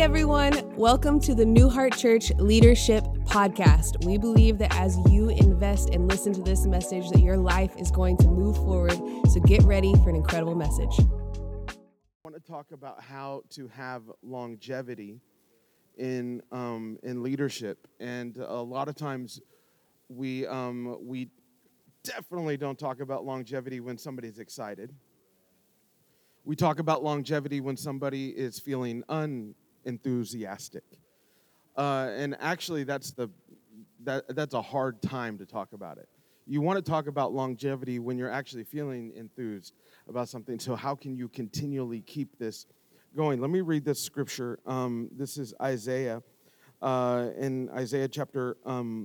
everyone. Welcome to the New Heart Church Leadership Podcast. We believe that as you invest and listen to this message, that your life is going to move forward. So get ready for an incredible message. I want to talk about how to have longevity in leadership, and a lot of times we definitely don't talk about longevity when somebody's excited. We talk about longevity when somebody is feeling unenthusiastic, and actually that's a hard time to talk about it. You want to talk about longevity when you're actually feeling enthused about something. So how can you continually keep this going? Let me read this scripture. This is Isaiah, in Isaiah chapter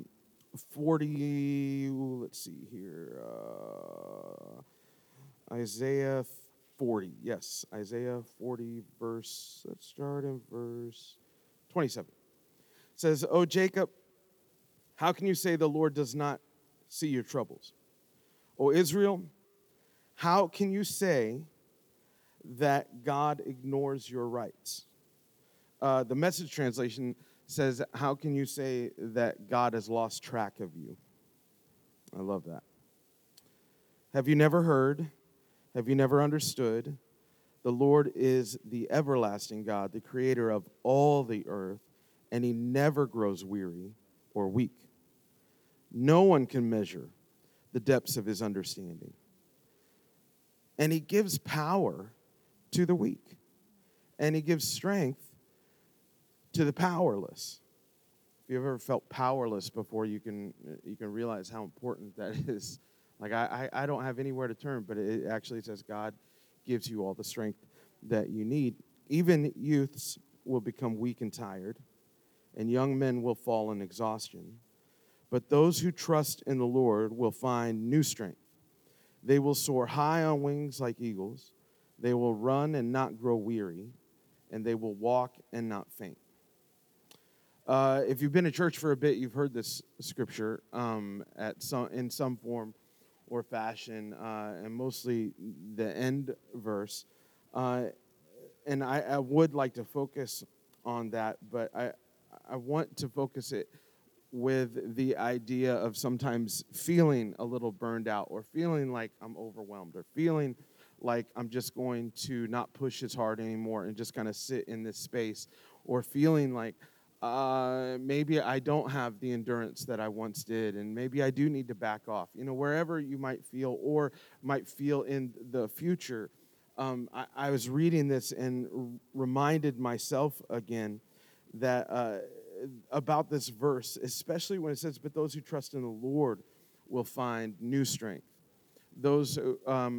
40. Let's see here. Isaiah 40. Yes, Isaiah 40, verse. Let's start in verse 27. It says, "O Jacob, how can you say the Lord does not see your troubles? O Israel, how can you say that God ignores your rights?" The Message translation says, "How can you say that God has lost track of you?" I love that. Have you never heard? Have you never understood? The Lord is the everlasting God, the creator of all the earth, and he never grows weary or weak. No one can measure the depths of his understanding. And he gives power to the weak, and he gives strength to the powerless. If you've ever felt powerless before, you can realize how important that is. Like, I don't have anywhere to turn, but it actually says God gives you all the strength that you need. Even youths will become weak and tired, and young men will fall in exhaustion. But those who trust in the Lord will find new strength. They will soar high on wings like eagles. They will run and not grow weary, and they will walk and not faint. If you've been in church for a bit, you've heard this scripture in some form or fashion, and mostly the end verse. And I would like to focus on that, but I want to focus it with the idea of sometimes feeling a little burned out, or feeling like I'm overwhelmed, or feeling like I'm just going to not push as hard anymore and just kind of sit in this space, or feeling like maybe I don't have the endurance that I once did, and maybe I do need to back off. Wherever you might feel or might feel in the future, I was reading this and reminded myself again that about this verse, especially when it says, "But those who trust in the Lord will find new strength." Those who,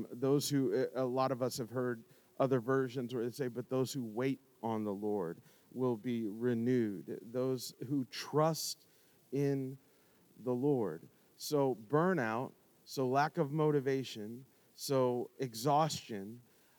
a lot of us have heard other versions where they say, "But those who wait on the Lord will be renewed." Those who trust in the Lord. So burnout, so lack of motivation, so exhaustion,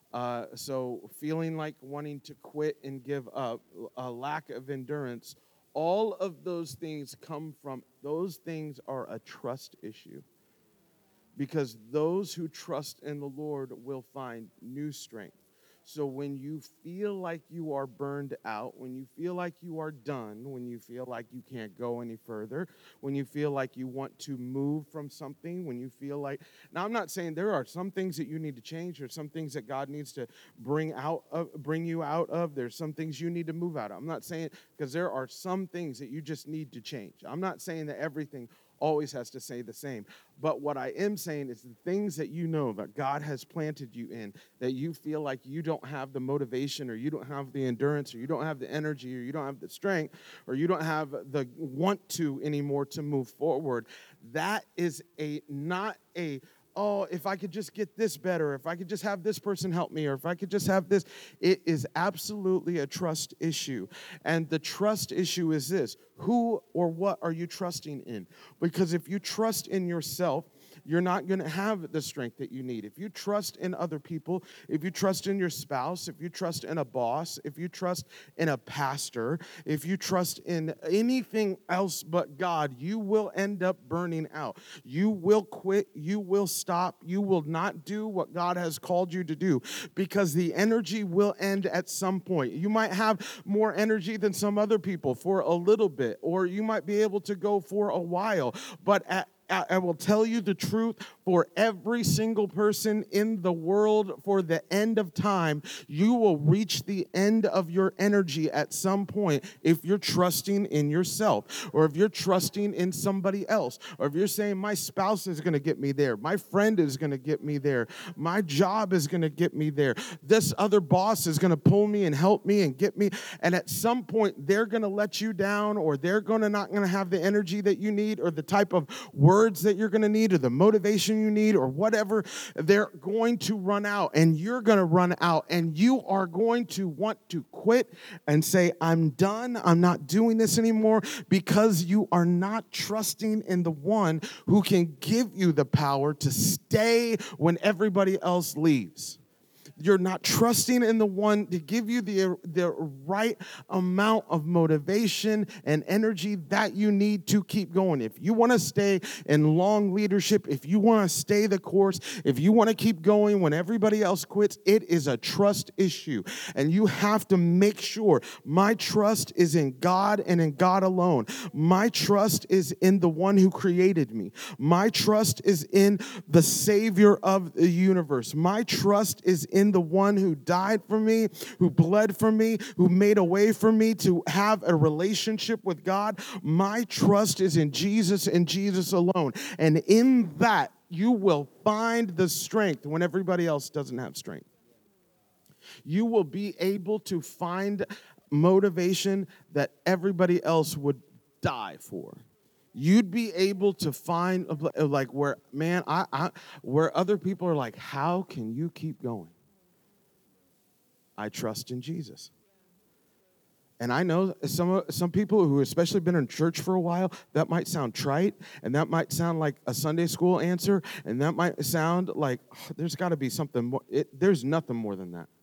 so feeling like wanting to quit and give up, a lack of endurance, all of those things those things are a trust issue. Because those who trust in the Lord will find new strength. So when you feel like you are burned out, when you feel like you are done, when you feel like you can't go any further, when you feel like you want to move from something, when you feel like... Now, I'm not saying there are some things that you need to change, or some things that God needs to bring you out of. There's some things you need to move out of. I'm not saying, because there are some things that you just need to change. I'm not saying that everything always has to say the same. But what I am saying is the things that you know that God has planted you in, that you feel like you don't have the motivation, or you don't have the endurance, or you don't have the energy, or you don't have the strength, or you don't have the want to anymore to move forward, that is not a oh, if I could just get this better, if I could just have this person help me, or if I could just have this. It is absolutely a trust issue. And the trust issue is this: who or what are you trusting in? Because if you trust in yourself, you're not going to have the strength that you need. If you trust in other people, if you trust in your spouse, if you trust in a boss, if you trust in a pastor, if you trust in anything else but God, you will end up burning out. You will quit. You will stop. You will not do what God has called you to do because the energy will end at some point. You might have more energy than some other people for a little bit, or you might be able to go for a while, but I will tell you the truth, for every single person in the world, for the end of time, you will reach the end of your energy at some point if you're trusting in yourself, or if you're trusting in somebody else, or if you're saying, my spouse is going to get me there, my friend is going to get me there, my job is going to get me there, this other boss is going to pull me and help me and get me, and at some point, they're going to let you down, or they're not going to have the energy that you need, or the type of words that you're going to need, or the motivation you need, or whatever. They're going to run out, and you're going to run out, and you are going to want to quit and say, I'm done. I'm not doing this anymore, because you are not trusting in the one who can give you the power to stay when everybody else leaves. You're not trusting in the one to give you the right amount of motivation and energy that you need to keep going. If you want to stay in long leadership, if you want to stay the course, if you want to keep going when everybody else quits, it is a trust issue. And you have to make sure my trust is in God and in God alone. My trust is in the one who created me. My trust is in the Savior of the universe. My trust is in the one who died for me, who bled for me, who made a way for me to have a relationship with God. My trust is in Jesus and Jesus alone. And in that, you will find the strength when everybody else doesn't have strength. You will be able to find motivation that everybody else would die for. You'd be able to find like where, man, where other people are like, how can you keep going? I trust in Jesus. And I know some people who especially been in church for a while, that might sound trite, and that might sound like a Sunday school answer, and that might sound like there's got to be something more. There's nothing more than that.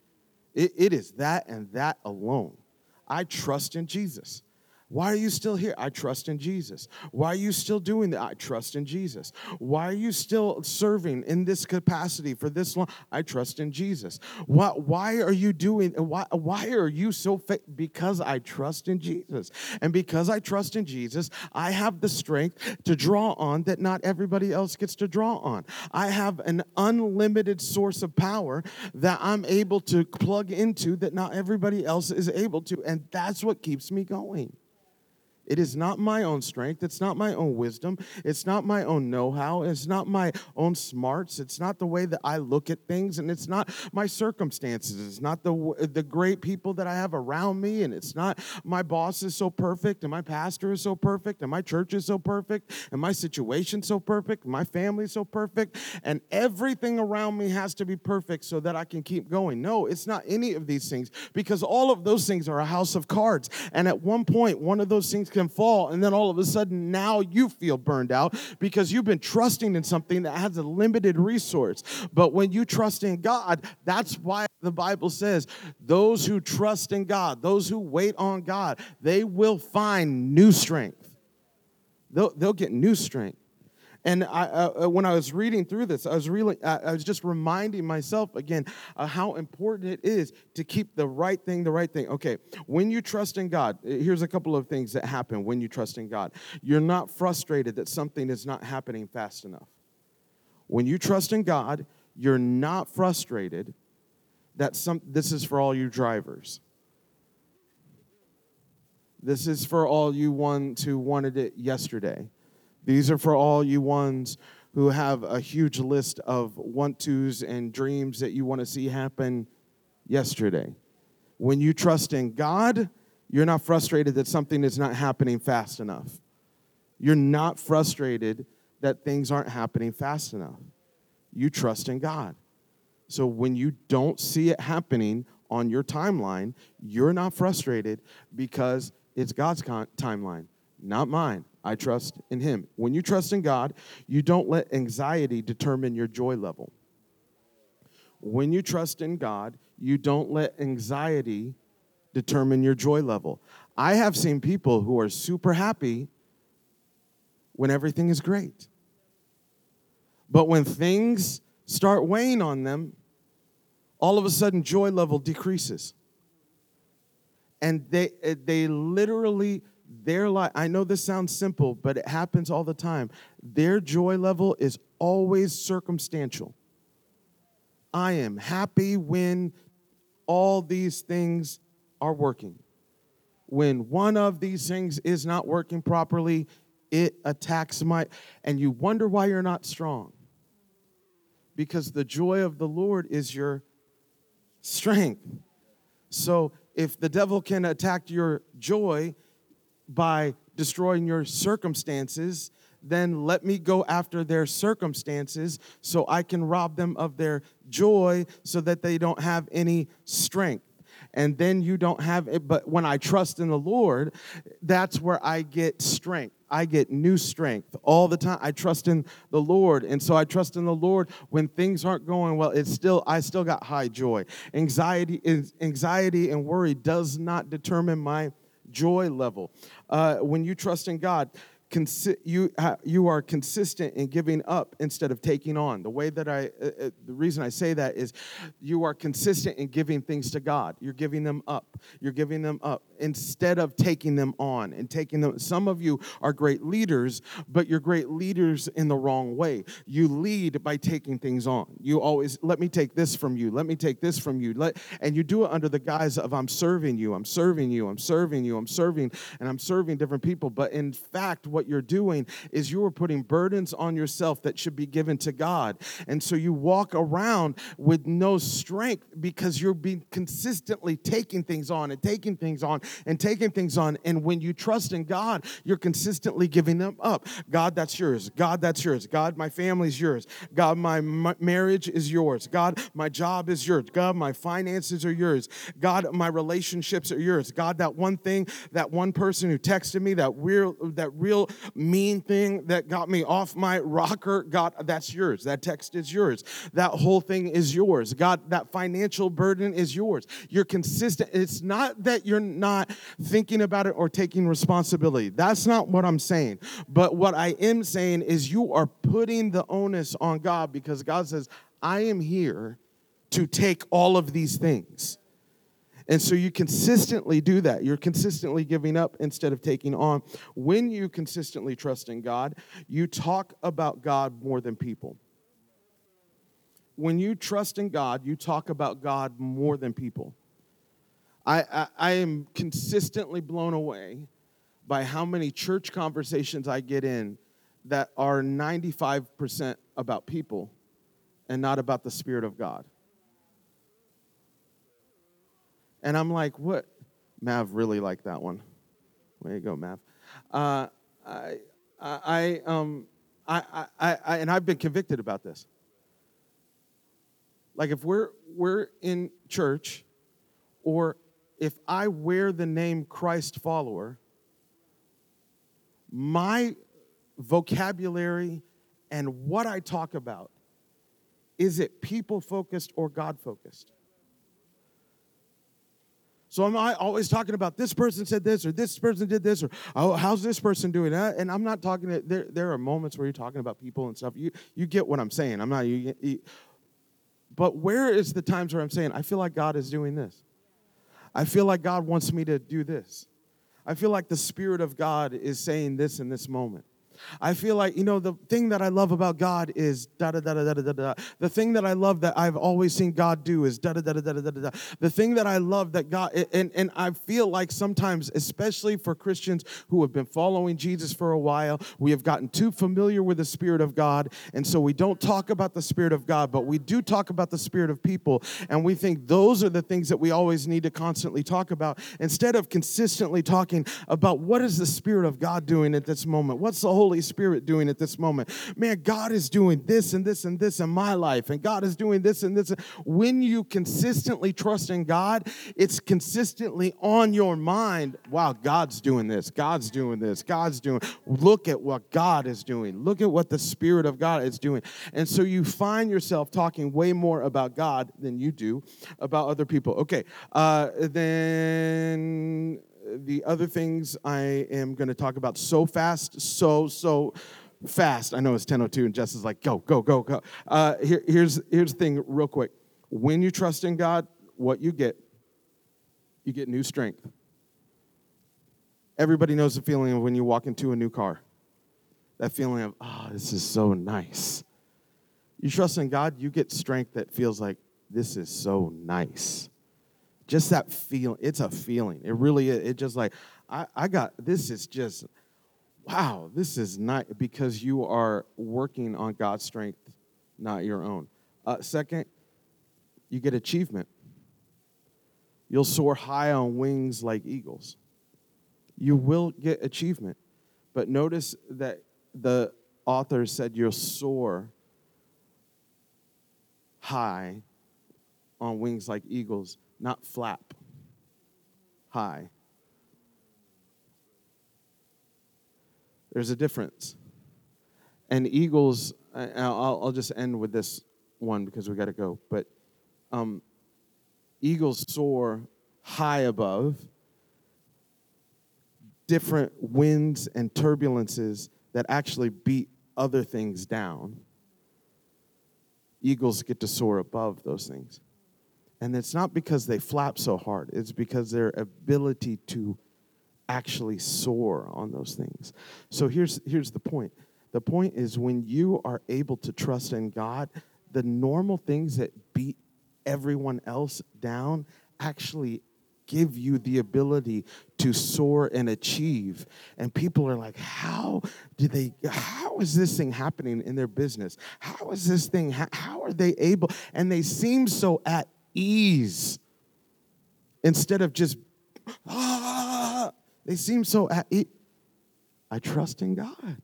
It is that and that alone. I trust in Jesus. Why are you still here? I trust in Jesus. Why are you still doing that? I trust in Jesus. Why are you still serving in this capacity for this long? I trust in Jesus. Why are you doing? Why are you so because I trust in Jesus. And because I trust in Jesus, I have the strength to draw on that not everybody else gets to draw on. I have an unlimited source of power that I'm able to plug into that not everybody else is able to. And that's what keeps me going. It is not my own strength. It's not my own wisdom. It's not my own know-how. It's not my own smarts. It's not the way that I look at things, and it's not my circumstances. It's not the great people that I have around me, and it's not my boss is so perfect, and my pastor is so perfect, and my church is so perfect, and my situation so perfect, and my family is so perfect, and everything around me has to be perfect so that I can keep going. No, it's not any of these things, because all of those things are a house of cards, and at one point, one of those things can fall, and then all of a sudden now you feel burned out because you've been trusting in something that has a limited resource. But when you trust in God, that's why the Bible says those who trust in God, those who wait on God, they will find new strength. They'll get new strength. And when I was reading through this, I was just reminding myself again how important it is to keep the right thing. Okay, when you trust in God, here's a couple of things that happen when you trust in God. You're not frustrated that something is not happening fast enough. When you trust in God, you're not frustrated that this is for all you drivers. This is for all you ones who wanted it yesterday. These are for all you ones who have a huge list of want-tos and dreams that you want to see happen yesterday. When you trust in God, you're not frustrated that something is not happening fast enough. You're not frustrated that things aren't happening fast enough. You trust in God. So when you don't see it happening on your timeline, you're not frustrated because it's God's timeline, not mine. I trust in him. When you trust in God, you don't let anxiety determine your joy level. When you trust in God, you don't let anxiety determine your joy level. I have seen people who are super happy when everything is great. But when things start weighing on them, all of a sudden joy level decreases. And they literally, their life, I know this sounds simple, but it happens all the time. Their joy level is always circumstantial. I am happy when all these things are working. When one of these things is not working properly, it attacks and you wonder why you're not strong. Because the joy of the Lord is your strength. So if the devil can attack your joy by destroying your circumstances, then let me go after their circumstances so I can rob them of their joy so that they don't have any strength. And then you don't have it. But when I trust in the Lord, that's where I get strength. I get new strength all the time. I trust in the Lord. And so I trust in the Lord when things aren't going well. I still got high joy. Anxiety and worry does not determine my joy level. When you trust in God, you are consistent in giving up instead of taking on. The reason I say that is you are consistent in giving things to God. You're giving them up. You're giving them up instead of taking them on and taking them. Some of you are great leaders, but you're great leaders in the wrong way. You lead by taking things on. You always, let me take this from you. Let me take this from you. And you do it under the guise of I'm serving you. I'm serving you. I'm serving you. I'm serving, and I'm serving different people. But in fact, what you're doing is you are putting burdens on yourself that should be given to God. And so you walk around with no strength because you're being consistently taking things on and taking things on and taking things on. And when you trust in God, you're consistently giving them up. God, that's yours. God, that's yours. God, my family's yours. God, my marriage is yours. God, my job is yours. God, my finances are yours. God, my relationships are yours. God, that one thing, that one person who texted me, that real mean thing that got me off my rocker, God, that's yours. That text is yours. That whole thing is yours. God, that financial burden is yours. You're consistent. It's not that you're not thinking about it or taking responsibility. That's not what I'm saying. But what I am saying is you are putting the onus on God because God says, I am here to take all of these things. And so you consistently do that. You're consistently giving up instead of taking on. When you consistently trust in God, you talk about God more than people. When you trust in God, you talk about God more than people. I am consistently blown away by how many church conversations I get in that are 95% about people and not about the Spirit of God. And I'm like, what? Mav really liked that one. Way to go, Mav. And I've been convicted about this. Like if we're in church, or if I wear the name Christ follower, my vocabulary and what I talk about, is it people-focused or God-focused? So am I always talking about this person said this or this person did this or oh, how's this person doing that? And I'm not talking, there are moments where you're talking about people and stuff. You get what I'm saying. I'm not, but where is the times where I'm saying, I feel like God is doing this. I feel like God wants me to do this. I feel like the Spirit of God is saying this in this moment. I feel like, the thing that I love about God is da-da-da-da-da-da-da. The thing that I love that I've always seen God do is da-da-da-da-da-da-da. The thing that I love that God, and I feel like sometimes, especially for Christians who have been following Jesus for a while, we have gotten too familiar with the Spirit of God, and so we don't talk about the Spirit of God, but we do talk about the Spirit of people, and we think those are the things that we always need to constantly talk about, instead of consistently talking about what is the Spirit of God doing at this moment? What's the Holy Holy Spirit doing at this moment? Man, God is doing this and this and this in my life, and God is doing this and this. When you consistently trust in God, it's consistently on your mind. Wow, God's doing this. God's doing this. God's doing. Look at what God is doing. Look at what the Spirit of God is doing. And so you find yourself talking way more about God than you do about other people. Okay, then the other things I am going to talk about so fast. I know it's 10:02 and Jess is like, go. Here's the thing real quick. When you trust in God, what you get new strength. Everybody knows the feeling of when you walk into a new car. That feeling of, this is so nice. You trust in God, you get strength that feels like, this is so nice. Just that feeling. It's a feeling. It really is. It's just like, this is just, wow, this is nice, because you are working on God's strength, not your own. Second, you get achievement. You'll soar high on wings like eagles. You will get achievement. But notice that the author said you'll soar high on wings like eagles, not flap high. There's a difference. And eagles, I'll just end with this one because we got to go. But eagles soar high above different winds and turbulences that actually beat other things down. Eagles get to soar above those things. And it's not because they flap so hard. It's because their ability to actually soar on those things. So here's the point. The point is when you are able to trust in God, the normal things that beat everyone else down actually give you the ability to soar and achieve. And people are like, how is this thing happening in their business? How is this thing, how are they able? And they seem so at ease instead of just, they seem so at ease. I trust in God.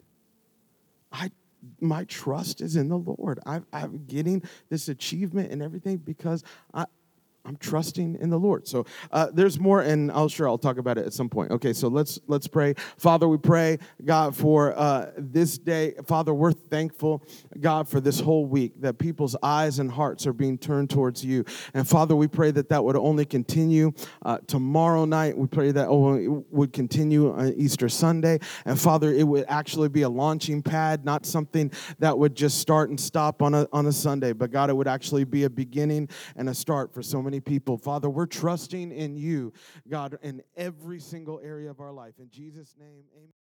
My trust is in the Lord. I'm getting this achievement and everything because I'm trusting in the Lord. So there's more, and I'll talk about it at some point. Okay, so let's pray. Father, we pray, God, for this day. Father, we're thankful, God, for this whole week, that people's eyes and hearts are being turned towards you. And Father, we pray that would only continue tomorrow night. We pray that it would continue on Easter Sunday. And Father, it would actually be a launching pad, not something that would just start and stop on a Sunday. But God, it would actually be a beginning and a start for so many people. Father, we're trusting in you, God, in every single area of our life. In Jesus' name, amen.